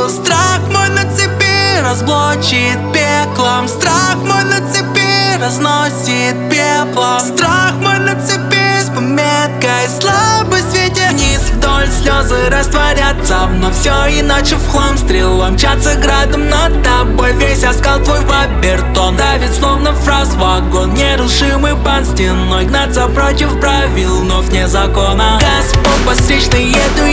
сил. Страх мой на цепи разблочит пеклом. Страх мой на цепи разносит пеплом. Страх мой на цепи с пометкой слабый светит вниз вдоль, слезы растворятся, но все иначе в хлам. Стрелой мчатся градом над тобой, весь оскал твой в обертон давит словно фраз вагон. Нерушимый под стеной, гнаться против правил, но вне закона. Газ по постричной еду